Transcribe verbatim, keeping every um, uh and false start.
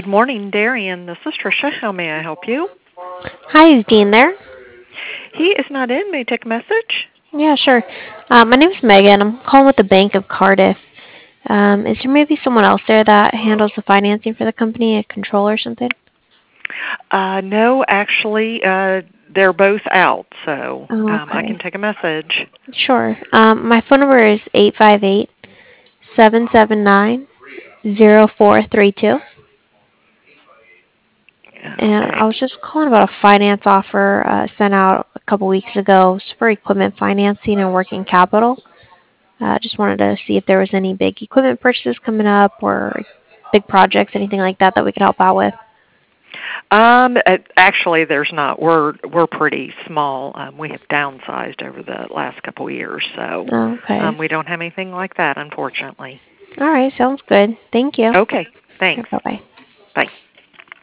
Good morning, Darian. This is Tricia. How may I help you? Hi, is Dean there? He is not in. May I take a message? Yeah, sure. Uh, my name is Megan. I'm calling with the Bank of Cardiff. Um, is there maybe someone else there that handles the financing for the company, a controller or something? Uh, no, actually, uh, they're both out, so Oh, um, I okay. can take a message. Sure. Um, my phone number is eight five eight, seven seven nine, zero four three two. And Okay. I was just calling about a finance offer uh, sent out a couple weeks ago. It's for equipment financing and working capital. Uh, just wanted to see if there was any big equipment purchases coming up or big projects, anything like that that we could help out with. Um, uh, actually, there's not. We're we're pretty small. Um, we have downsized over the last couple of years, so Oh, okay. um, we don't have anything like that, unfortunately. All right, sounds good. Thank you. Okay. Thanks. Bye bye. Bye.